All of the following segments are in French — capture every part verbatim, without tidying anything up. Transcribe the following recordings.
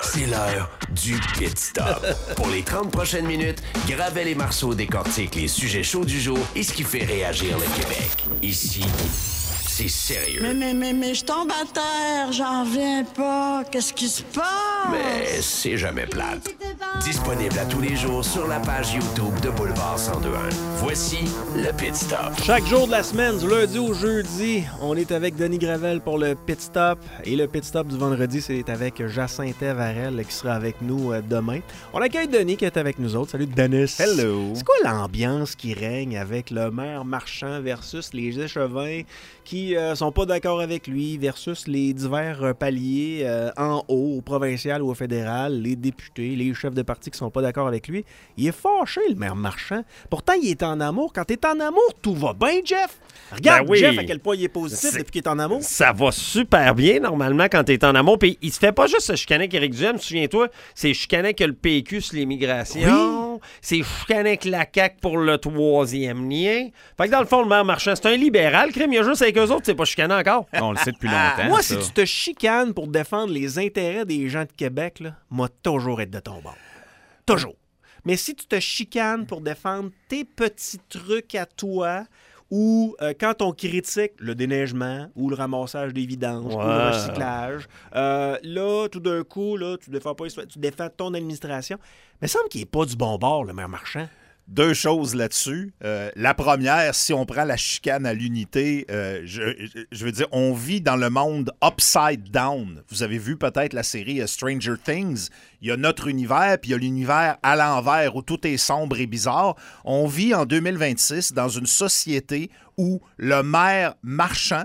C'est l'heure du Pit Stop. Pour les trente prochaines minutes, Gravel et Marceau décortiquent les sujets chauds du jour et ce qui fait réagir le Québec. Ici, c'est sérieux. Mais, mais, mais, mais, je tombe à terre, j'en reviens pas. Qu'est-ce qui se passe? Mais c'est jamais plate. Disponible à tous les jours sur la page YouTube de Boulevard cent deux un. Voici le Pit Stop. Chaque jour de la semaine, du lundi au jeudi, on est avec Denis Gravel pour le Pit Stop. Et le Pit Stop du vendredi, c'est avec Jacinthe Varel qui sera avec nous demain. On accueille Denis qui est avec nous autres. Salut Denis. Hello. C'est quoi l'ambiance qui règne avec le maire Marchand versus les échevins qui euh, sont pas d'accord avec lui versus les divers euh, paliers euh, en haut, au provincial ou au fédéral, les députés, les chefs de parti qui sont pas d'accord avec lui? Il est fâché, le maire Marchand. Pourtant, il est en amour. Quand t'es en amour, tout va bien, Jeff. Regarde, ben oui. Jeff, à quel point il est positif C'est... depuis qu'il est en amour. Ça va super bien, normalement, quand t'es en amour. Puis il se fait pas juste se chicaner avec Éric Duhem, souviens-toi, c'est chicaner avec le P Q sur l'immigration. Oui. C'est chicaner avec la C A Q pour le troisième lien. Fait que dans le fond, le maire Marchand, c'est un libéral. Crime, il y a juste avec eux autres, c'est pas chicané encore. On le sait depuis longtemps. Moi, ça. si tu te chicanes pour défendre les intérêts des gens de Québec, là, moi, toujours être de ton bord. Toujours. Mais si tu te chicanes pour défendre tes petits trucs à toi, ou euh, quand on critique le déneigement ou le ramassage des vidanges ouais. ou le recyclage, euh, là, tout d'un coup, là, tu défends pas, tu défends ton administration. Mais il semble qu'il n'est pas du bon bord, le maire Marchand. Deux choses là-dessus. Euh, la première, si on prend la chicane à l'unité, euh, je, je veux dire, on vit dans le monde upside down. Vous avez vu peut-être la série Stranger Things. Il y a notre univers, puis il y a l'univers à l'envers où tout est sombre et bizarre. On vit en deux mille vingt-six dans une société où le maire Marchand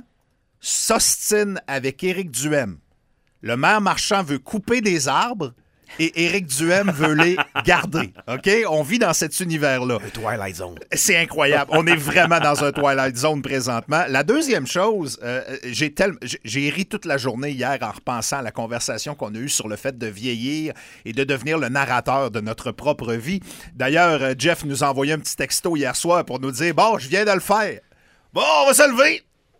s'ostine avec Éric Duhem. Le maire Marchand veut couper des arbres et Éric Duhem veut les garder. OK? On vit dans cet univers-là. Un Twilight Zone. C'est incroyable. On est vraiment dans un Twilight Zone présentement. La deuxième chose, euh, j'ai, tel... j'ai ri toute la journée hier en repensant à la conversation qu'on a eue sur le fait de vieillir et de devenir le narrateur de notre propre vie. D'ailleurs, Jeff nous a envoyé un petit texto hier soir pour nous dire « Bon, je viens de le faire. Bon, on va se lever. »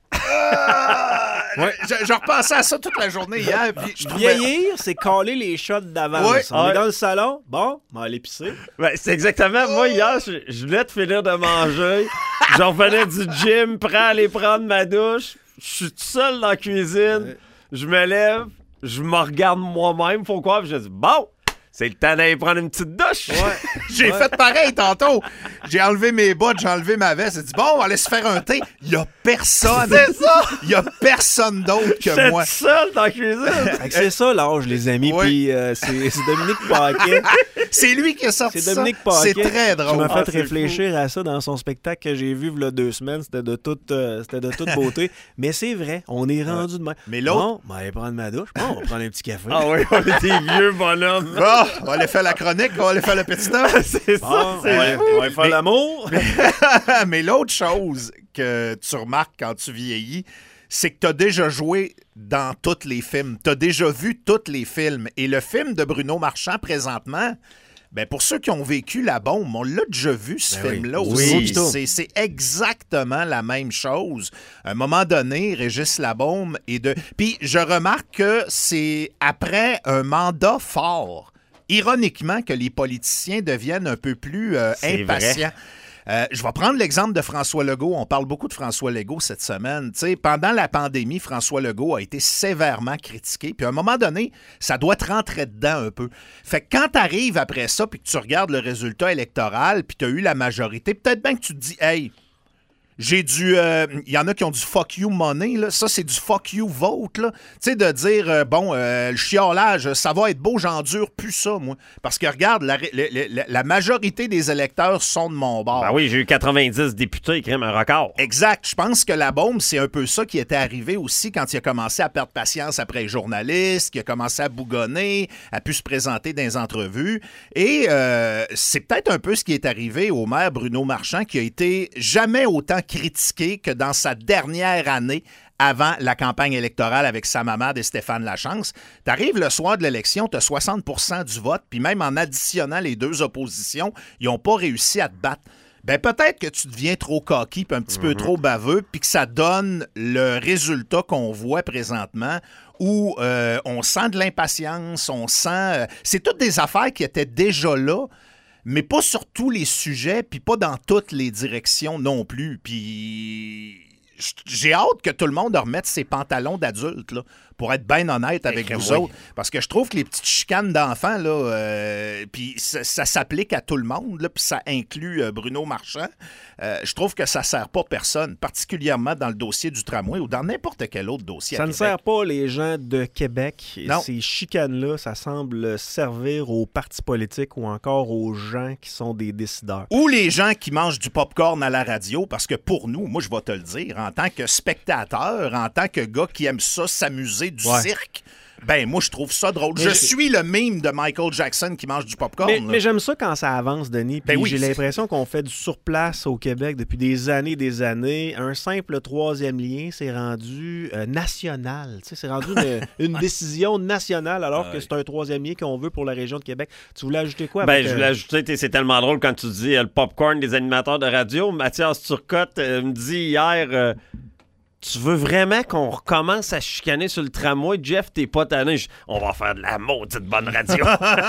Ouais. Je, je repensais à ça toute la journée hier. Puis je trouvais... Vieillir, c'est caler les shots d'avance. Ouais. On ouais. est dans le salon. Bon, on va aller pisser. Ben, c'est exactement. Moi, hier, je, je venais de finir de manger. J'en revenais du gym, prêt à aller prendre ma douche. Je suis tout seul dans la cuisine. Je me lève, je me regarde moi-même. Faut quoi? Puis je dis, bon, c'est le temps d'aller prendre une petite douche. Ouais. J'ai ouais. fait pareil tantôt. J'ai enlevé mes bottes, j'ai enlevé ma veste. J'ai dit, bon, on va aller se faire un thé. Il n'y a personne. C'est ça. Il n'y a personne d'autre que J'étais moi. tout seul dans la cuisine. C'est ça l'âge, les amis. Oui. Puis euh, c'est, c'est Dominique Paquet. C'est lui qui a sorti C'est Dominique ça. Paquet. C'est très drôle. Je m'ai fait ah, réfléchir à ça dans son spectacle que j'ai vu il y a deux semaines. C'était de toute, euh, c'était de toute beauté. Mais c'est vrai, on est rendu de même. Mais l'autre... Bon, on va aller prendre ma douche. Bon, on va prendre un petit café. Ah oui, on est des vieux bonhommes. Bon, on va aller faire la chronique, on va aller faire le petit temps. C'est ça, Bon, c'est on va, on va faire Mais- l'amour. Mais l'autre chose que tu remarques quand tu vieillis, c'est que tu as déjà joué dans tous les films. Tu as déjà vu tous les films. Et le film de Bruno Marchand, présentement, ben pour ceux qui ont vécu La Bombe, on l'a déjà vu, ce Ben oui. film-là Oui. aussi. C'est, c'est exactement la même chose. À un moment donné, Régis Labaume est de... Puis je remarque que c'est après un mandat fort, ironiquement, que les politiciens deviennent un peu plus euh, C'est impatients. Euh, je vais prendre l'exemple de François Legault. On parle beaucoup de François Legault cette semaine. T'sais, pendant la pandémie, François Legault a été sévèrement critiqué. Puis à un moment donné, ça doit te rentrer dedans un peu. Fait que quand tu arrives après ça puis que tu regardes le résultat électoral puis tu as eu la majorité, peut-être bien que tu te dis « Hey, j'ai du... Il euh, y en a qui ont du fuck you money, là. Ça, c'est du fuck you vote, là. Tu sais, de dire, euh, bon, euh, le chiolage, ça va être beau, j'endure plus ça, moi. Parce que, regarde, la, la, la, la majorité des électeurs sont de mon bord. Ben oui, j'ai eu quatre-vingt-dix députés, crime, un record. Exact. Je pense que la bombe, c'est un peu ça qui était arrivé aussi quand il a commencé à perdre patience après les journalistes, qu'il a commencé à bougonner, a pu se présenter dans les entrevues. Et euh, c'est peut-être un peu ce qui est arrivé au maire Bruno Marchand, qui a été jamais autant critiqué que dans sa dernière année avant la campagne électorale avec Sam Hamad et Stéphane Lachance. T'arrives le soir de l'élection, t'as soixante pour cent du vote, puis même en additionnant les deux oppositions, ils n'ont pas réussi à te battre. ben peut-être que tu deviens trop coquille puis un petit mm-hmm. peu trop baveux puis que ça donne le résultat qu'on voit présentement où euh, on sent de l'impatience, on sent... Euh, c'est toutes des affaires qui étaient déjà là, mais pas sur tous les sujets puis pas dans toutes les directions non plus. Puis... J'ai hâte que tout le monde remette ses pantalons d'adulte, là, pour être bien honnête avec vous oui. autres. Parce que je trouve que les petites chicanes d'enfants, là, euh, puis ça, ça s'applique à tout le monde, là, puis ça inclut euh, Bruno Marchand. Euh, je trouve que ça ne sert pas personne, particulièrement dans le dossier du tramway ou dans n'importe quel autre dossier. Ça à ne Québec. sert pas les gens de Québec. Non. Ces chicanes-là, ça semble servir aux partis politiques ou encore aux gens qui sont des décideurs. Ou les gens qui mangent du popcorn à la radio, parce que pour nous, moi, je vais te le dire, en tant que spectateur, en tant que gars qui aime ça, s'amuser du ouais. cirque, ben moi, je trouve ça drôle. Je, je suis le mime de Michael Jackson qui mange du popcorn. Mais, mais j'aime ça quand ça avance, Denis. Puis ben oui, j'ai c'est... l'impression qu'on fait du surplace au Québec depuis des années et des années. Un simple troisième lien, c'est rendu euh, national. Tu sais, c'est rendu une, une décision nationale alors que c'est un troisième lien qu'on veut pour la région de Québec. Tu voulais ajouter quoi? Ben, avec, je voulais euh... ajouter, c'est tellement drôle quand tu dis euh, le popcorn des animateurs de radio. Mathias Turcotte euh, me dit hier... Euh, tu veux vraiment qu'on recommence à chicaner sur le tramway? Jeff, t'es pas tanné. Je... On va faire de la maudite bonne radio.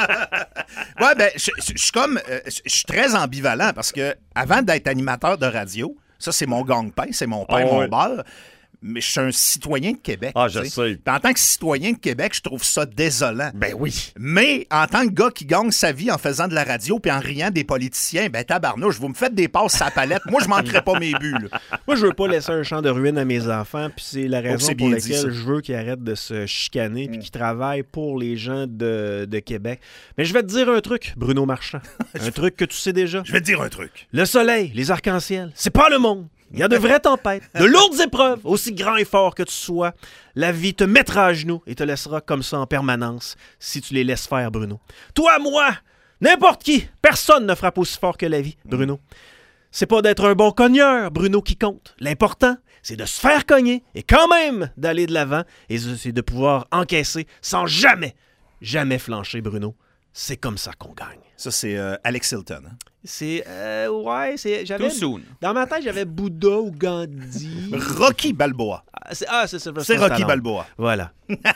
ouais, ben, je suis comme... Je euh, suis très ambivalent parce que avant d'être animateur de radio, ça, c'est mon gang-pain, c'est mon pain, oh, mon ouais. beurre. Mais je suis un citoyen de Québec. Ah, je sais. En tant que citoyen de Québec, je trouve ça désolant. Ben oui. Mais en tant que gars qui gagne sa vie en faisant de la radio puis en riant des politiciens, ben tabarnouche, vous me faites des passes à la palette. Moi, je manquerai pas mes buts. Là. Moi, je veux pas laisser un champ de ruines à mes enfants. Puis c'est la raison oh, pour laquelle je veux qu'ils arrêtent de se chicaner puis mm. qu'ils travaillent pour les gens de, de Québec. Mais je vais te dire un truc, Bruno Marchand. Un truc que tu sais déjà. Je vais te dire un truc. Le soleil, les arcs-en-ciel, c'est pas le monde. Il y a de vraies tempêtes, de lourdes épreuves, aussi grand et fort que tu sois. La vie te mettra à genoux et te laissera comme ça en permanence si tu les laisses faire, Bruno. Toi, moi, n'importe qui, personne ne frappe aussi fort que la vie, Bruno. C'est pas d'être un bon cogneur, Bruno, qui compte. L'important, c'est de se faire cogner et quand même d'aller de l'avant et c'est de pouvoir encaisser sans jamais, jamais flancher, Bruno. C'est comme ça qu'on gagne. Ça, c'est euh, Alex Hilton. Hein? C'est... Euh, ouais, c'est... J'avais, Too soon. Dans ma tête, j'avais Bouddha ou Gandhi. Rocky Balboa. Ah, c'est, ah, c'est, c'est, c'est Rocky Balboa. Voilà.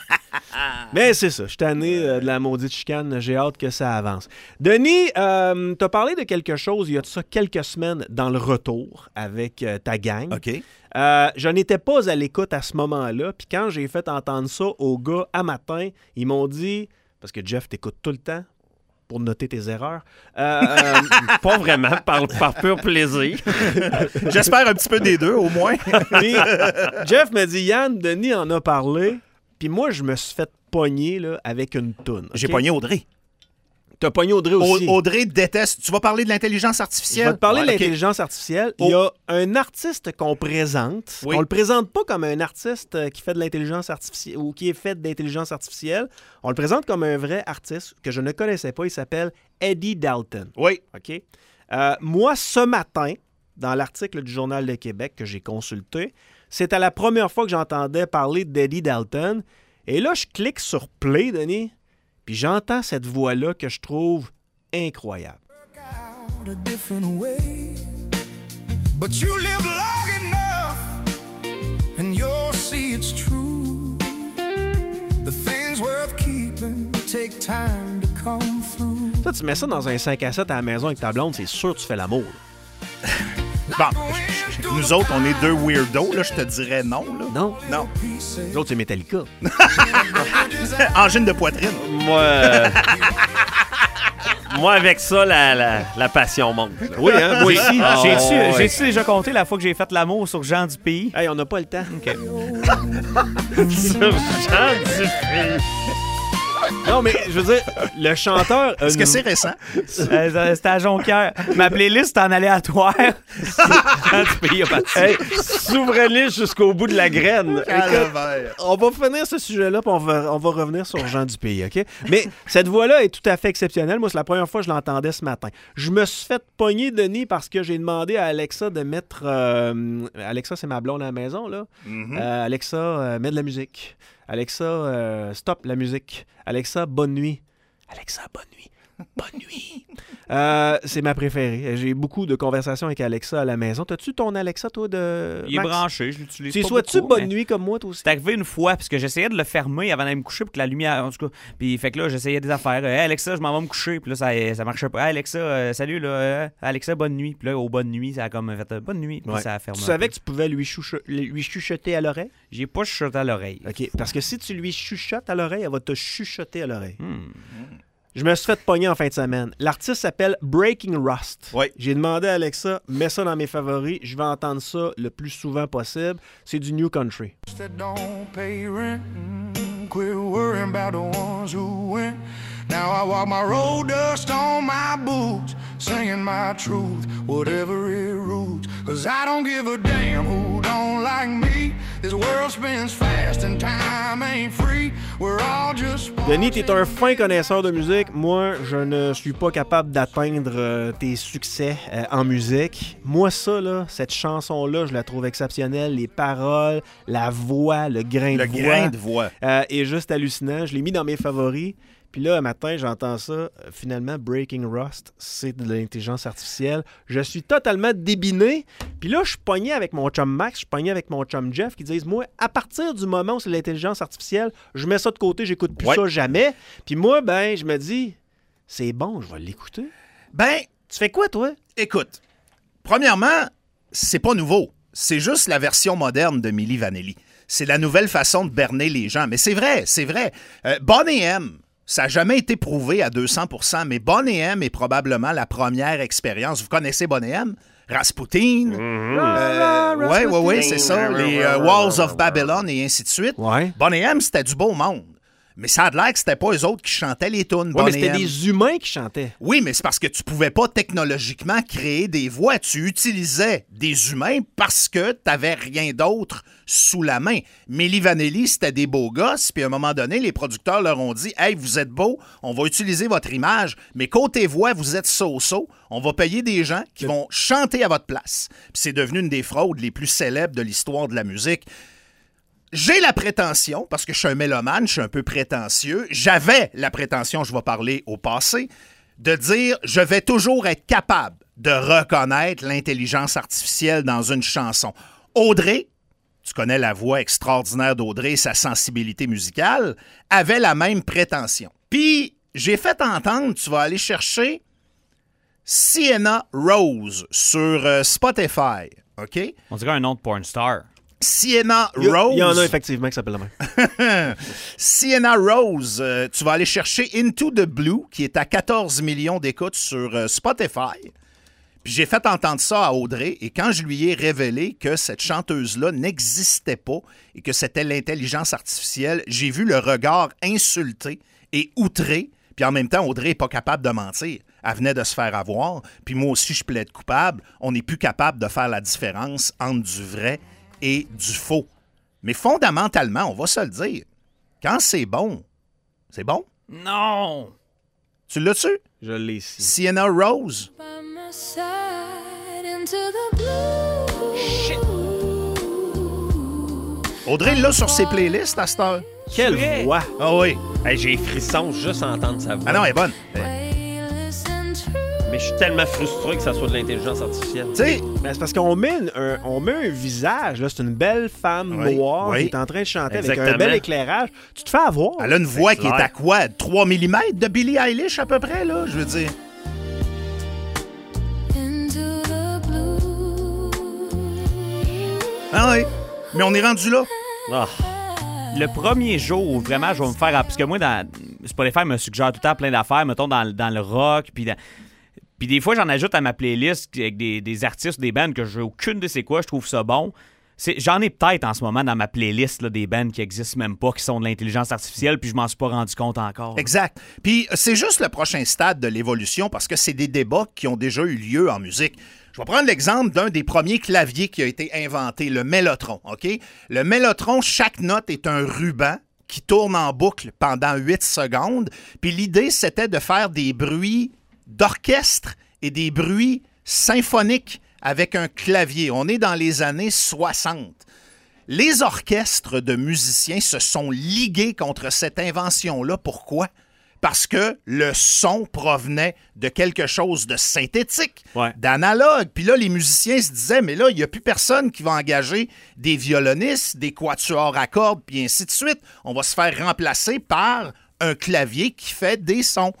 Mais c'est ça. Je suis tanné euh, de la maudite chicane. J'ai hâte que ça avance. Denis, euh, t'as parlé de quelque chose il y a de ça quelques semaines dans le retour avec euh, ta gang. OK. Euh, je n'étais pas à l'écoute à ce moment-là. Puis quand j'ai fait entendre ça aux gars à matin, ils m'ont dit... Parce que Jeff t'écoute tout le temps pour noter tes erreurs. Euh, euh, pas vraiment, par, par pur plaisir. J'espère un petit peu des deux, au moins. Puis, Jeff m'a dit, Yann, Denis en a parlé. Puis moi, je me suis fait pogner là, avec une toune. Okay? J'ai pogné Audrey. T'as pogné Audrey aussi. Audrey déteste. Tu vas parler de l'intelligence artificielle? Je vais te parler ouais, de l'intelligence okay. artificielle. Il y a un artiste qu'on présente. Oui. On le présente pas comme un artiste qui fait de l'intelligence artificielle ou qui est fait d'intelligence artificielle. On le présente comme un vrai artiste que je ne connaissais pas. Il s'appelle Eddie Dalton. Oui. OK. Euh, moi, ce matin, dans l'article du Journal de Québec que j'ai consulté, c'était la première fois que j'entendais parler d'Eddie Dalton. Et là, je clique sur Play, Denis. Puis j'entends cette voix-là que je trouve incroyable. Ça, tu mets ça dans un cinq à sept à la maison avec ta blonde, c'est sûr que tu fais l'amour. Bon, nous autres, on est deux weirdos, là, je te dirais non. Là. Non? Non. Nous autres, c'est Metallica. Angine de poitrine. Moi, euh... moi avec ça, la, la, la passion monte. Là. Oui, hein, moi aussi. Oh, j'ai-tu, ouais. j'ai-tu déjà compté la fois que j'ai fait l'amour sur Jean du Pays? Hey, on n'a pas le temps. OK. Sur Jean du Pays. Non, mais je veux dire, le chanteur... Est-ce que c'est récent? euh, c'était à Jonquière. Ma playlist est en aléatoire. Hey, souverainiste jusqu'au bout de la graine. Écoute, on va finir ce sujet-là, puis on va, on va revenir sur Jean du Pays, OK? Mais cette voix-là est tout à fait exceptionnelle. Moi, c'est la première fois que je l'entendais ce matin. Je me suis fait pogner, Denis, parce que j'ai demandé à Alexa de mettre... Euh, Alexa, c'est ma blonde à la maison, là. Mm-hmm. Euh, Alexa, euh, mets de la musique. Alexa, euh, stop la musique. Alexa, bonne nuit. Alexa, bonne nuit. Bonne nuit. Euh, c'est ma préférée. J'ai beaucoup de conversations avec Alexa à la maison. T'as-tu ton Alexa, toi, de Il est Max? branché, je l'utilise Tu pas souhaites-tu beaucoup, bonne mais nuit comme moi, toi aussi? C'est arrivé une fois, parce que j'essayais de le fermer avant d'aller me coucher pour que la lumière, en tout cas, puis fait que là, j'essayais des affaires. Hey, Alexa, je m'en vais me coucher, puis là, ça, ça marchait pas. Hey, Alexa, euh, salut, là, euh, Alexa, bonne nuit. Puis là, au bonne nuit, ça a comme fait euh, bonne nuit, puis Ouais. ça a fermé. Tu un savais peu. que tu pouvais lui, chucho- lui chuchoter à l'oreille? J'ai pas chuchoté à l'oreille. OK. Parce que si tu lui chuchotes à l'oreille, elle va te chuchoter à l'oreille. Hmm. Je me suis fait pogner en fin de semaine. L'artiste s'appelle Breaking Rust. Oui. J'ai demandé à Alexa, mets ça dans mes favoris. Je vais entendre ça le plus souvent possible. C'est du New Country. that don't pay rent. Mm, quit worrying about the ones who went. Now I walk my road dust on my boots, singing my truth, whatever it roots. Cause I don't give a damn who don't like me. This world spins fast and time ain't free. We're all just... Denis, t'es un fin connaisseur de musique. Moi, je ne suis pas capable d'atteindre euh, tes succès euh, en musique. Moi, ça, là, cette chanson-là, je la trouve exceptionnelle. Les paroles, la voix, le grain Le de voix. grain de voix. euh, est juste hallucinant. Je l'ai mis dans mes favoris. Puis là, un matin, j'entends ça. Euh, Finalement, Breaking Rust, c'est de l'intelligence artificielle. Je suis totalement débiné. Puis là, je suis pogné avec mon chum Max, je suis pogné avec mon chum Jeff qui disent, moi, à partir du moment où c'est de l'intelligence artificielle, je mets ça de côté, j'écoute plus Ouais. ça jamais. Puis moi, ben, je me dis, c'est bon, je vais l'écouter. Ben, Tu fais quoi, toi? écoute, premièrement, c'est pas nouveau. C'est juste la version moderne de Milli Vanilli. C'est la nouvelle façon de berner les gens. Mais c'est vrai, c'est vrai. Euh, Boney M, ça n'a jamais été prouvé à deux cents pour cent, mais Boney M est probablement la première expérience. Vous connaissez Boney M? Rasputin. Euh, ouais, ouais, ouais, c'est ça. Les euh, Walls of Babylon et ainsi de suite. Ouais. Boney M, c'était du beau monde. Mais ça a l'air que c'était pas eux autres qui chantaient les tunes. Ouais, mais Boney c'était M. des humains qui chantaient. Oui, mais c'est parce que tu pouvais pas technologiquement créer des voix. Tu utilisais des humains parce que t'avais rien d'autre sous la main. Milli Vanilli, c'était des beaux gosses, puis à un moment donné, les producteurs leur ont dit « Hey, vous êtes beaux, on va utiliser votre image, mais côté voix, vous êtes so-so, on va payer des gens qui vont chanter à votre place. » Puis c'est devenu une des fraudes les plus célèbres de l'histoire de la musique. J'ai la prétention, parce que je suis un mélomane, je suis un peu prétentieux, j'avais la prétention, je vais parler au passé, de dire je vais toujours être capable de reconnaître l'intelligence artificielle dans une chanson. Audrey, tu connais la voix extraordinaire d'Audrey, sa sensibilité musicale, avait la même prétention. Puis, j'ai fait entendre, tu vas aller chercher Sienna Rose sur euh, Spotify, OK? On dirait un nom de porn star. Sienna Il y, a- Rose. il y en a effectivement qui s'appellent la même. Sienna Rose, euh, tu vas aller chercher Into the Blue, qui est à quatorze millions d'écoutes sur euh, Spotify. Puis j'ai fait entendre ça à Audrey, et quand je lui ai révélé que cette chanteuse-là n'existait pas et que c'était l'intelligence artificielle, j'ai vu le regard insulté et outré. Puis en même temps, Audrey n'est pas capable de mentir. Elle venait de se faire avoir. Puis moi aussi, je plaide coupable. On n'est plus capable de faire la différence entre du vrai et du faux. Mais fondamentalement, on va se le dire, quand c'est bon, c'est bon. Non! Tu l'as-tu? Je l'ai ici. Sienna Rose. By my side into the blue. Audrey l'a sur ses playlists à cette heure. Quelle vrai? voix! Ah oui. Hey, j'ai frissons juste à entendre sa voix. Ah non, elle est bonne. Way listen to. Mais je suis tellement frustré que ça soit de l'intelligence artificielle. Tu sais, Ben, c'est parce qu'on met un, on met un visage, là. C'est une belle femme Oui, noire oui. qui est en train de chanter avec un Exactement. bel éclairage. Tu te fais avoir. elle a une voix qui est clair. à quoi? trois millimètres de Billie Eilish à peu près, là, je veux dire. Into the blue. Ah oui. Mais on est rendu là. Ah, Le premier jour où vraiment je vais me faire... Parce que moi, dans Spotify me suggère tout le temps plein d'affaires, mettons dans, le- dans le rock, puis dans- Puis des fois, j'en ajoute à ma playlist avec des, des artistes, des bands que j'ai aucune idée c'est quoi, je trouve ça bon. C'est, j'en ai peut-être en ce moment dans ma playlist là, des bands qui existent même pas, qui sont de l'intelligence artificielle, puis je m'en suis pas rendu compte encore. Exact. Puis c'est juste le prochain stade de l'évolution parce que c'est des débats qui ont déjà eu lieu en musique. Je vais prendre l'exemple d'un des premiers claviers qui a été inventé, le Mellotron, OK? Le Mellotron, chaque note est un ruban qui tourne en boucle pendant huit secondes. Puis l'idée, c'était de faire des bruits d'orchestre et des bruits symphoniques avec un clavier. On est dans les années soixante. Les orchestres de musiciens se sont ligués contre cette invention-là. Pourquoi? parce que le son provenait de quelque chose de synthétique, Ouais. d'analogue. Puis là, les musiciens se disaient, mais là, il n'y a plus personne qui va engager des violonistes, des quatuors à cordes, puis ainsi de suite. On va se faire remplacer par un clavier qui fait des sons.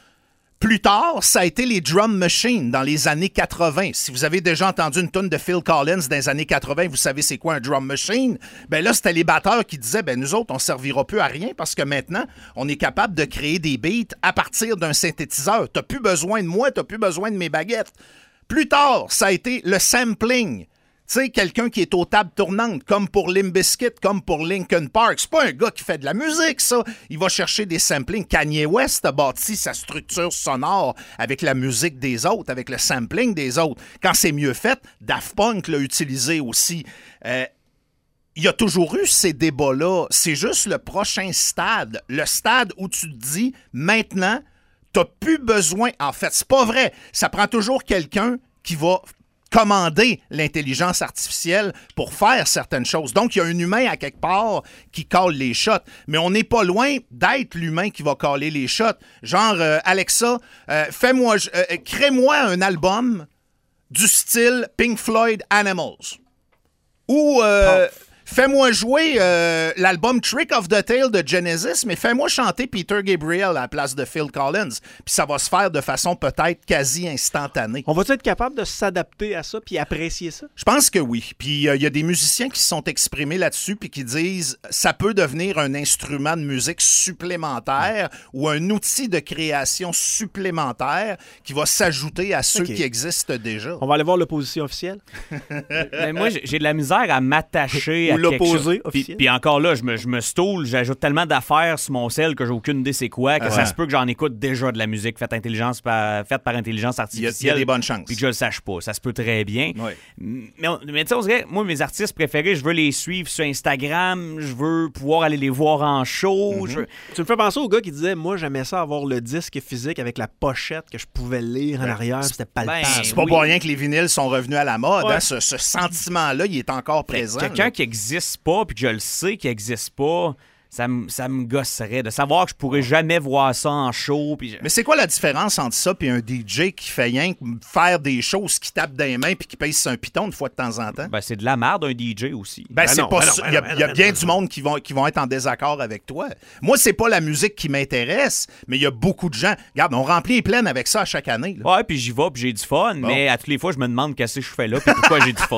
Plus tard, ça a été les drum machines dans les années quatre-vingt. Si vous avez déjà entendu une tune de Phil Collins dans les années quatre-vingt, vous savez c'est quoi un drum machine? Ben là, c'était les batteurs qui disaient, ben nous autres, on ne servira plus à rien parce que maintenant, on est capable de créer des beats à partir d'un synthétiseur. T'as plus besoin de moi, t'as plus besoin de mes baguettes. Plus tard, ça a été le sampling. Tu sais, quelqu'un qui est aux tables tournantes, comme pour Limp Bizkit, comme pour Linkin Park. C'est pas un gars qui fait de la musique, ça. Il va chercher des samplings. Kanye West a bâti sa structure sonore avec la musique des autres, avec le sampling des autres. Quand c'est mieux fait, Daft Punk l'a utilisé aussi. Euh, il y a toujours eu ces débats-là. C'est juste le prochain stade. Le stade où tu te dis, maintenant, t'as plus besoin... En fait, c'est pas vrai. Ça prend toujours quelqu'un qui va... commander l'intelligence artificielle pour faire certaines choses. Donc, il y a un humain à quelque part qui cale les shots. Mais on n'est pas loin d'être l'humain qui va caler les shots. Genre, euh, Alexa, euh, fais-moi, euh, crée-moi un album du style Pink Floyd Animals. Ou... Euh, Fais-moi jouer euh, l'album Trick of the Tail de Genesis, mais fais-moi chanter Peter Gabriel à la place de Phil Collins. Puis ça va se faire de façon peut-être quasi instantanée. On va-tu être capable de s'adapter à ça puis apprécier ça? Je pense que oui. Puis il euh, y a des musiciens qui se sont exprimés là-dessus puis qui disent ça peut devenir un instrument de musique supplémentaire mmh. ou un outil de création supplémentaire qui va s'ajouter à ceux okay. qui existent déjà. On va aller voir l'opposition officielle. Mais moi, j'ai de la misère à m'attacher à l'opposé officiel. Puis encore là, je me, je me stoule, j'ajoute tellement d'affaires sur mon cell que j'ai aucune idée c'est quoi, que ouais. ça se peut que j'en écoute déjà de la musique faite, intelligence par, faite par intelligence artificielle. Il y, y a des bonnes chances. Puis que je le sache pas. Ça se peut très bien. Ouais. Mais, mais tu sais, on dirait, moi, mes artistes préférés, je veux les suivre sur Instagram, je veux pouvoir aller les voir en show. Mm-hmm. je veux... Tu me fais penser au gars qui disait, moi, j'aimais ça avoir le disque physique avec la pochette que je pouvais lire en arrière, c'était palpable. Ben, c'est pas oui. pour rien que les vinyles sont revenus à la mode. Ouais. Hein? Ce, ce sentiment-là, il est encore présent. Quelqu'un qui n'existe pas, puis que je le sais qu'il n'existe pas, ça me ça me gosserait de savoir que je pourrais jamais voir ça en show. Puis je... Mais c'est quoi la différence entre ça et un D J qui fait rien que faire des choses, qui tape dans les mains puis qui pèse un piton une fois de temps en temps? Ben, c'est de la merde, un D J aussi. Ben, ben c'est non, pas ben ça. non, Il y a, ben il y a non, bien ben du monde qui vont, qui vont être en désaccord avec toi. Moi, c'est pas la musique qui m'intéresse, mais il y a beaucoup de gens. Regarde, on remplit les plaines avec ça à chaque année. Là. Ouais, puis j'y vais, puis j'ai du fun, bon. mais à toutes les fois, je me demande qu'est-ce que je fais là, puis pourquoi j'ai du fun.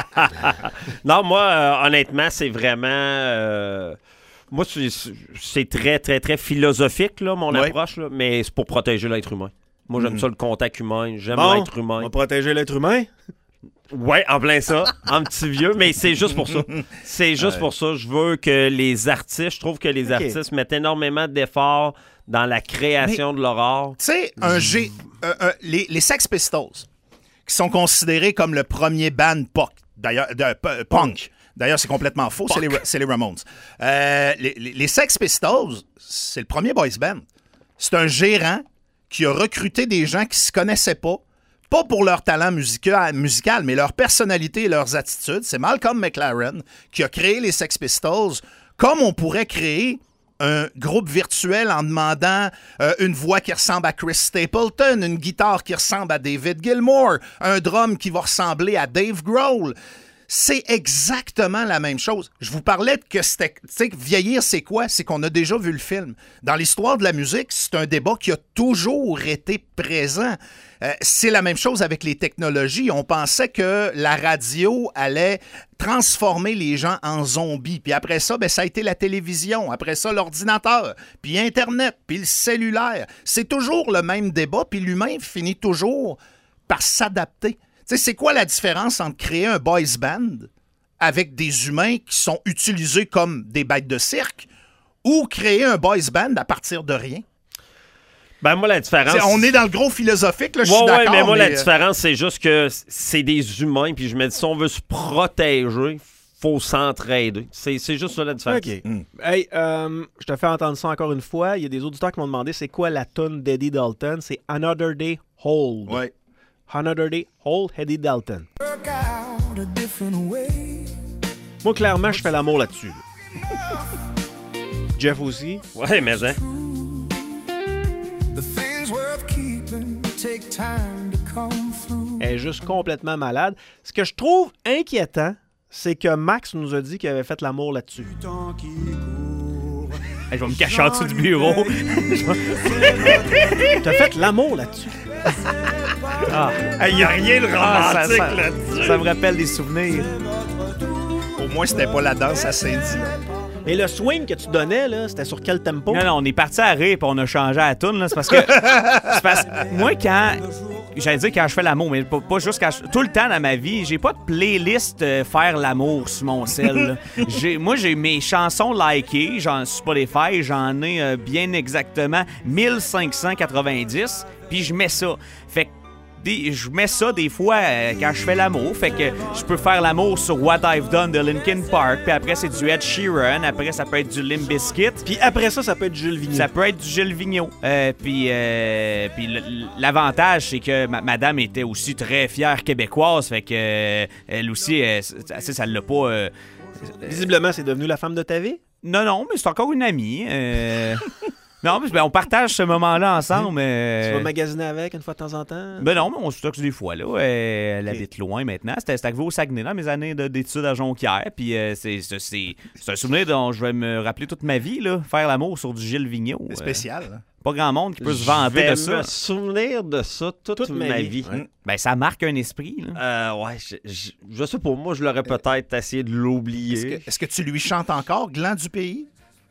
Non, moi, euh, honnêtement, c'est vraiment... Euh... Moi, c'est, c'est très, très, très philosophique, là, mon ouais. approche, là, mais c'est pour protéger l'être humain. Moi, j'aime mm-hmm. ça, le contact humain. J'aime bon, l'être humain. On va protéger l'être humain? Ouais, en plein ça, en petit vieux, mais c'est juste pour ça. C'est juste ouais. pour ça. Je veux que les artistes, je trouve que les okay. artistes mettent énormément d'efforts dans la création mais, de leur art. Tu sais, un G, euh, euh, les, les Sex Pistols, qui sont considérés comme le premier band pop, d'ailleurs, de, p- punk. D'ailleurs, c'est complètement faux, c'est les, c'est les Ramones. Euh, les, les, les Sex Pistols, c'est le premier boys band. C'est un gérant qui a recruté des gens qui ne se connaissaient pas, pas pour leur talent musical, musical, mais leur personnalité et leurs attitudes. C'est Malcolm McLaren qui a créé les Sex Pistols, comme on pourrait créer un groupe virtuel en demandant euh, une voix qui ressemble à Chris Stapleton, une guitare qui ressemble à David Gilmour, un drum qui va ressembler à Dave Grohl. C'est exactement la même chose. Je vous parlais que c'était, tu sais, vieillir, c'est quoi? C'est qu'on a déjà vu le film. Dans l'histoire de la musique, c'est un débat qui a toujours été présent. Euh, c'est la même chose avec les technologies. On pensait que la radio allait transformer les gens en zombies. Puis après ça, ben, ça a été la télévision. Après ça, l'ordinateur. Puis Internet. Puis le cellulaire. C'est toujours le même débat. Puis l'humain finit toujours par s'adapter. Tu sais, c'est quoi la différence entre créer un boys band avec des humains qui sont utilisés comme des bêtes de cirque ou créer un boys band à partir de rien? Ben moi, la différence... C'est, on est dans le gros philosophique, là, je ouais, suis d'accord. Ouais, mais moi, mais... la différence, c'est juste que c'est des humains, puis je me dis, si on veut se protéger, faut s'entraider. C'est, c'est juste ça la différence. OK. Mm. Hey, euh, je te fais entendre ça encore une fois. Il y a des auditeurs qui m'ont demandé c'est quoi la toune d'Eddie Dalton. C'est Another Day Hold. Ouais. Another Day Hold, Eddie Dalton. Moi, clairement, je fais l'amour là-dessus. Là. Jeff aussi. Ouais, mais hein. take time to come through. Elle est juste complètement malade. Ce que je trouve inquiétant, c'est que Max nous a dit qu'il avait fait l'amour là-dessus. Tant qui court, Hey, je vais me cacher en dessous du bureau. T'as fait l'amour là-dessus. Ah, Il n'y a rien de Ah, ça, romantique ça- là-dessus. ça me rappelle des souvenirs. Au moins, c'était pas la danse à Cindy. Et le swing que tu donnais, là, c'était sur quel tempo? Non, non, on est parti à rire puis on a changé à la toune, là. C'est parce que. c'est parce moi, quand. J'allais dire quand je fais l'amour, mais pas, pas juste quand je. Tout le temps dans ma vie, j'ai pas de playlist euh, faire l'amour sur mon cell. là. J'ai, moi, j'ai mes chansons likées, j'en sur Spotify, j'en ai euh, bien exactement mille cinq cent quatre-vingt-dix, puis je mets ça. Fait que. Des- je mets ça des fois euh, quand je fais l'amour. Fait que je peux faire l'amour sur What I've Done de Linkin Park. Puis après, c'est du Ed Sheeran. Après, ça peut être du Limp Bizkit. Puis après ça, ça peut être Jules Vigneault. Ça peut être du Gilles Vigneault. Euh, puis euh, puis l- l'avantage, c'est que ma- madame était aussi très fière québécoise. Fait que euh, elle aussi, euh, ça, ça, ça l'a pas... euh, Visiblement, c'est devenu la femme de ta vie? Non, non, mais c'est encore une amie. euh. Non, mais ben, on partage ce moment-là ensemble. Tu vas euh. magasiner avec une fois de temps en temps? Ben non, mais on se toque des fois, là. Euh, elle habite loin maintenant. C'était c'était arrivé au Saguenay dans mes années de- d'études à Jonquière. Puis euh, c'est c'est- c'est- c'est un souvenir dont je vais me rappeler toute ma vie, là. Faire l'amour sur du Gilles Vigneault. C'est euh, spécial. hein. pas grand monde qui peut se Je vanter vais de me ça. souvenir de ça toute, Toute ma, ma vie. vie. Ouais. Ben ça marque un esprit, là. Euh, ouais, je, je, je sais pas, moi, je l'aurais peut-être essayé de l'oublier. Est-ce que, est-ce que tu lui chantes encore, Gland du pays?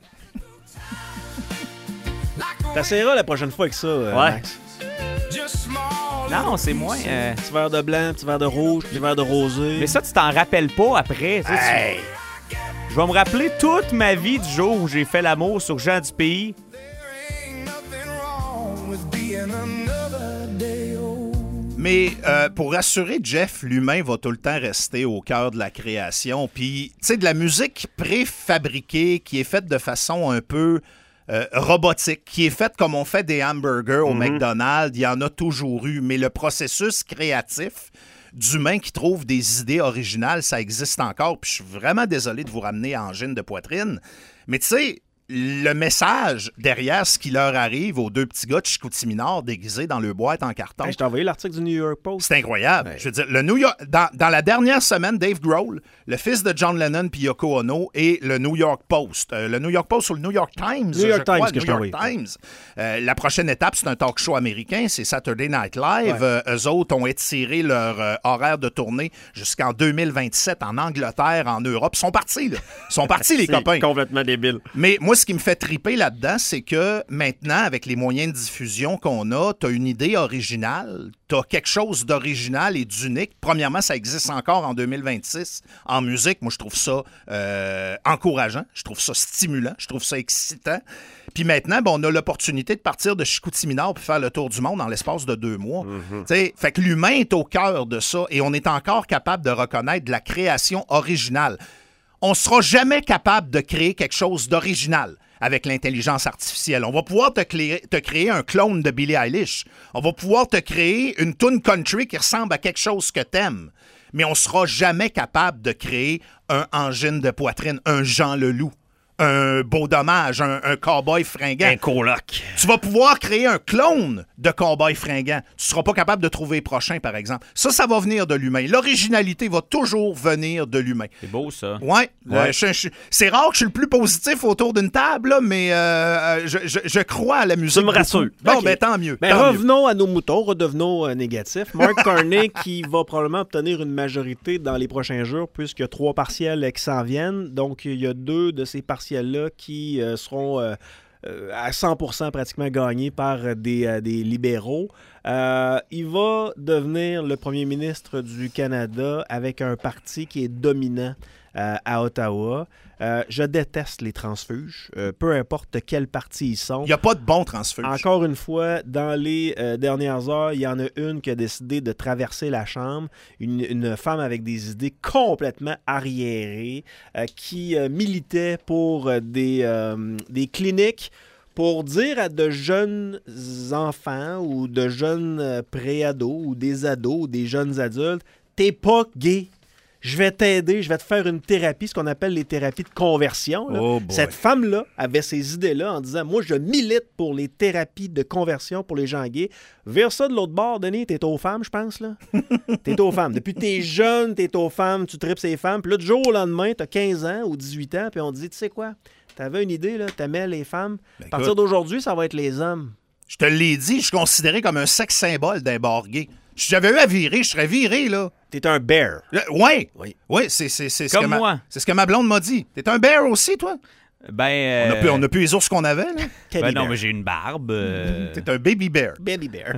T'essaieras la prochaine fois avec ça, euh, Ouais. Max. just small. Non, c'est moins. euh, Petit verre de blanc, petit verre de rouge, petit verre de rosé. Mais ça, tu t'en rappelles pas après. tu sais, tu- Je vais me rappeler toute ma vie du jour où j'ai fait l'amour sur Jean du Pays. Ain't nothing wrong with being another day old. Mais euh, pour rassurer Jeff, l'humain va tout le temps rester au cœur de la création. Puis, tu sais, de la musique préfabriquée qui est faite de façon un peu euh, robotique, qui est faite comme on fait des hamburgers au McDonald's, il y en a toujours eu. Mais le processus créatif d'humain qui trouve des idées originales, ça existe encore. Puis je suis vraiment désolé de vous ramener à angine de poitrine. Mais tu sais, le message derrière ce qui leur arrive aux deux petits gars de Chicoutimi-Nord déguisés dans le boîte en carton, Hey, je t'ai envoyé l'article du New York Post. c'est incroyable. Je veux dire, le New York, dans, dans la dernière semaine, Dave Grohl, le fils de John Lennon puis Yoko Ono, et le New York Post. Euh, le New York Post ou le New York Times, New York je crois, Times que New je t'ai York envoyé. Times. Euh, la prochaine étape, c'est un talk show américain, c'est Saturday Night Live. Euh, eux autres ont étiré leur euh, horaire de tournée jusqu'en deux mille vingt-sept en Angleterre, en Europe. Ils sont partis, là. Ils sont partis, les C'est copains. complètement débile. Mais moi, ce qui me fait triper là-dedans, c'est que maintenant, avec les moyens de diffusion qu'on a, tu as une idée originale, tu as quelque chose d'original et d'unique. Premièrement, ça existe encore en deux mille vingt-six en musique. Moi, je trouve ça euh, encourageant, je trouve ça stimulant, je trouve ça excitant. Puis maintenant, ben, on a l'opportunité de partir de Chicoutimi-Nord pour faire le tour du monde en l'espace de deux mois. T'sais, fait que l'humain est au cœur de ça et on est encore capable de reconnaître de la création originale. On ne sera jamais capable de créer quelque chose d'original avec l'intelligence artificielle. On va pouvoir te, clé- te créer un clone de Billie Eilish. On va pouvoir te créer une tune country qui ressemble à quelque chose que t'aimes. Mais on ne sera jamais capable de créer un Angine de poitrine, un Jean Leloup, un Beau Dommage, un, un Cowboy fringant. Un coloc. Tu vas pouvoir créer un clone de Cowboy fringant. Tu seras pas capable de trouver prochain, par exemple. Ça, ça va venir de l'humain. L'originalité va toujours venir de l'humain. C'est beau, ça. Ouais, Ouais. euh, je- je- c'est rare que je suis le plus positif autour d'une table, là, mais euh, euh, je, je- je crois à la musique. me rassures. beaucoup. Bon, Ok. ben tant mieux. Ben, tant mieux. revenons à nos moutons, redevenons euh, négatifs. Mark Carney qui va probablement obtenir une majorité dans les prochains jours puisqu'il y a trois partiels qui s'en viennent. Donc, il y a deux de ces partiels-là qui euh, seront euh, euh, à cent pour cent pratiquement gagnés par euh, des, euh, des libéraux. Euh, il va devenir le premier ministre du Canada avec un parti qui est dominant euh, à Ottawa. Euh, je déteste les transfuges, euh, peu importe quel parti ils sont. Il n'y a pas de bon transfert. Encore une fois, dans les euh, dernières heures, il y en a une qui a décidé de traverser la chambre, une, une femme avec des idées complètement arriérées, euh, qui euh, militait pour euh, des, euh, des cliniques pour dire à de jeunes enfants ou de jeunes euh, pré-ados ou des ados ou des jeunes adultes, t'es pas gay. je vais t'aider, je vais te faire une thérapie, ce qu'on appelle les thérapies de conversion. Là. Oh boy. Cette femme-là avait ces idées-là en disant, moi, je milite pour les thérapies de conversion pour les gens gays. Vers ça de l'autre bord, Denis, t'es aux femmes, je pense, là. T'es aux femmes. Depuis que t'es jeune, t'es aux femmes, tu tripes ces femmes. Puis là, du jour au lendemain, t'as quinze ans ou dix-huit ans, puis on te dit, tu sais quoi, t'avais une idée, là, t'aimais les femmes. Ben, à partir écoute, d'aujourd'hui, ça va être les hommes. Je te l'ai dit, je suis considéré comme un sexe symbole d'un bar gay. Si j'avais eu à virer, je serais viré, là. T'es un bear. Euh, ouais. Oui. Oui, c'est, c'est, c'est ce Comme que ma, moi. c'est ce que ma blonde m'a dit. T'es un bear aussi, toi? Ben, euh, On a plus, on a plus les ours qu'on avait, là. ben Teddy non, bear. mais j'ai une barbe. euh, T'es un baby bear. Baby bear.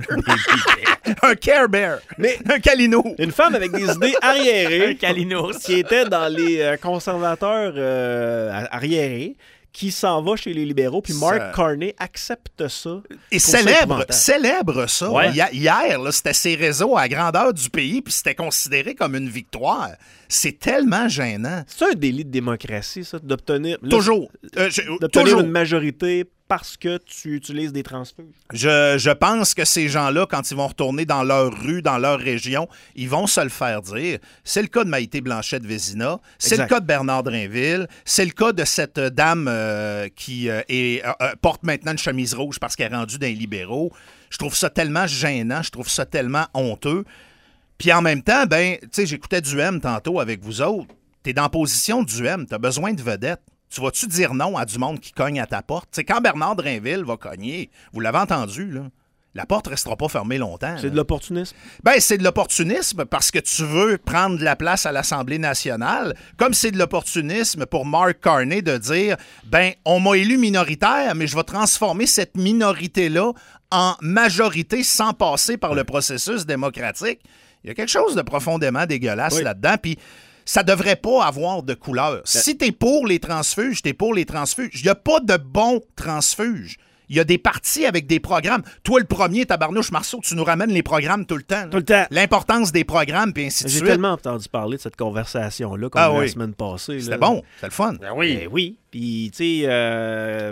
Un care bear. Mais un calino. une femme avec des idées arriérées. Un calinos. Qui était dans les euh, conservateurs euh, arriérés, qui s'en va chez les libéraux, puis Mark Ça- Carney accepte ça. Et Je trouve ça célèbre, épouvantable. célèbre ça. Ouais. Hi- Hier, là, c'était ses réseaux à la grandeur du pays, puis c'était considéré comme une victoire. C'est tellement gênant. C'est un délit de démocratie, ça, d'obtenir, là, Toujours. Euh, je, d'obtenir toujours. une majorité parce que tu utilises des transfuges. Je, je pense que ces gens-là, quand ils vont retourner dans leur rue, dans leur région, ils vont se le faire dire. C'est le cas de Maïté Blanchette-Vézina, c'est Exact. le cas de Bernard Drinville, c'est le cas de cette dame euh, qui euh, est, euh, euh, porte maintenant une chemise rouge parce qu'elle est rendue dans les libéraux. Je trouve ça tellement gênant, je trouve ça tellement honteux. Puis en même temps, ben, tu sais, j'écoutais du M tantôt avec vous autres. T'es dans la position du M, t'as besoin de vedettes. Tu vas-tu dire non à du monde qui cogne à ta porte? Tu sais, quand Bernard Drinville va cogner, vous l'avez entendu, là, la porte restera pas fermée longtemps. C'est là. de l'opportunisme. Ben, c'est de l'opportunisme parce que tu veux prendre de la place à l'Assemblée nationale, comme c'est de l'opportunisme pour Mark Carney de dire, ben, on m'a élu minoritaire, mais je vais transformer cette minorité-là en majorité sans passer par le processus démocratique. Il y a quelque chose de profondément dégueulasse Oui. là-dedans, puis ça devrait pas avoir de couleur. Si t'es pour les transfuges, t'es pour les transfuges. Il n'y a pas de bons transfuges. Il y a des partis avec des programmes. Toi, le premier, tabarnouche Marceau, tu nous ramènes les programmes tout le temps. là. Tout le temps. L'importance des programmes, puis ainsi de J'ai suite. tellement entendu parler de cette conversation-là comme Ah la oui. semaine passée. C'était là. bon, c'était le fun. Oui. Ben oui. Puis, tu sais, euh,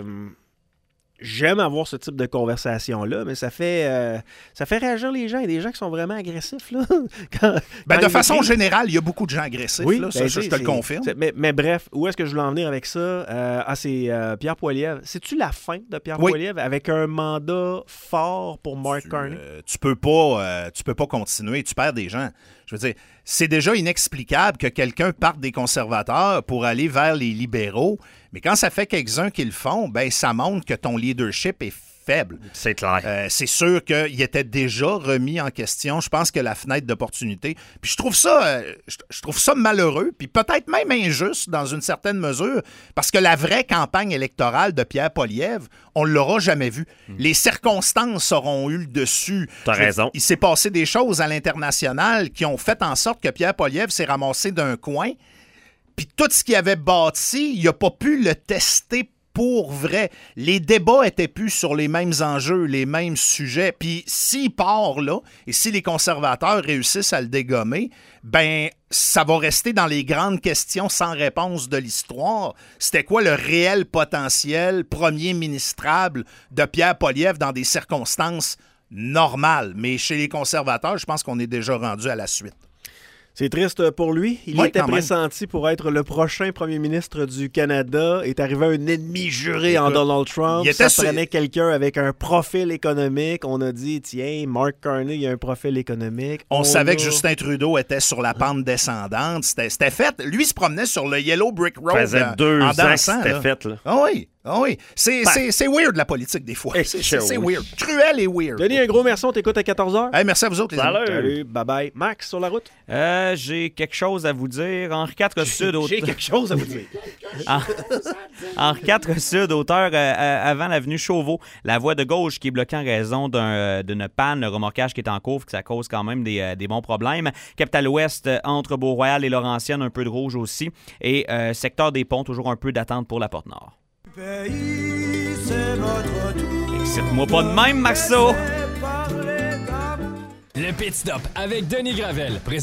j'aime avoir ce type de conversation-là, mais ça fait, euh, ça fait réagir les gens. Il y a des gens qui sont vraiment agressifs, là. Quand- Ben, quand de ils façon écrivent. générale, il y a beaucoup de gens agressifs. Oui, là. Ça, ben, ça, tu je sais, te le c'est- confirme. c'est- Mais, mais bref, où est-ce que je voulais en venir avec ça? Euh, ah, c'est euh, Pierre Poilievre. C'est-tu la fin de Pierre Oui. Poilievre avec un mandat fort pour Mark Tu, Carney? euh, tu peux pas, euh, tu peux pas continuer, tu perds des gens. Je veux dire, c'est déjà inexplicable que quelqu'un parte des conservateurs pour aller vers les libéraux, mais quand ça fait quelques-uns qui le font, ben ça montre que ton leadership est faible. C'est clair. Euh, c'est sûr qu'il était déjà remis en question. Je pense que la fenêtre d'opportunité. Puis je trouve ça, euh, je, je trouve ça malheureux, puis peut-être même injuste dans une certaine mesure, parce que la vraie campagne électorale de Pierre Poilievre, on l'aura jamais vue. Les circonstances auront eu le dessus. T'as Je veux- raison. Il s'est passé des choses à l'international qui ont fait en sorte que Pierre Poilievre s'est ramassé d'un coin. Puis tout ce qu'il avait bâti, il n'a pas pu le tester pour vrai. Les débats étaient plus sur les mêmes enjeux, les mêmes sujets. Puis s'il part là, et si les conservateurs réussissent à le dégommer, ben ça va rester dans les grandes questions sans réponse de l'histoire. C'était quoi le réel potentiel premier ministrable de Pierre Poilievre dans des circonstances normales? Mais chez les conservateurs, je pense qu'on est déjà rendu à la suite. C'est triste pour lui. Il Oui, était quand même. pressenti pour être le prochain premier ministre du Canada. Est arrivé un ennemi juré en Écoute, Donald Trump. il était Ça sur- prenait quelqu'un avec un profil économique. On a dit, tiens, Mark Carney, il a un profil économique. On, savait a- que Justin Trudeau était sur la pente descendante. C'était, c'était fait. Lui, il se promenait sur le Yellow Brick Road Ça faisait en- deux en ans que dansant. c'était là. fait, là. Ah oui, ah oui. C'est, Ben. c'est, c'est weird, la politique, des fois. Eh, C'est, c'est, c'est oui. weird. Cruel et weird. Denis, un gros merci. On t'écoute à quatorze heures. Hey, merci à vous autres, les amis. Salut. Salut, bye-bye. Max, sur la route. Euh, j'ai quelque chose à vous dire. Henri quatre Sud, J'ai auteur... quelque chose à vous dire. Henri quatre Sud, auteur euh, euh, avant l'avenue Chauveau. La voie de gauche qui est bloquée en raison d'un, euh, d'une panne, le remorquage qui est en cours, que ça cause quand même des, euh, des bons problèmes. Capitale Ouest, euh, entre Beau-Royal et Laurentienne, un peu de rouge aussi. Et euh, secteur des ponts, toujours un peu d'attente pour la Porte-Nord. Excite-moi pas de même, Maxo! Le Pit Stop avec Denis Gravel, présenté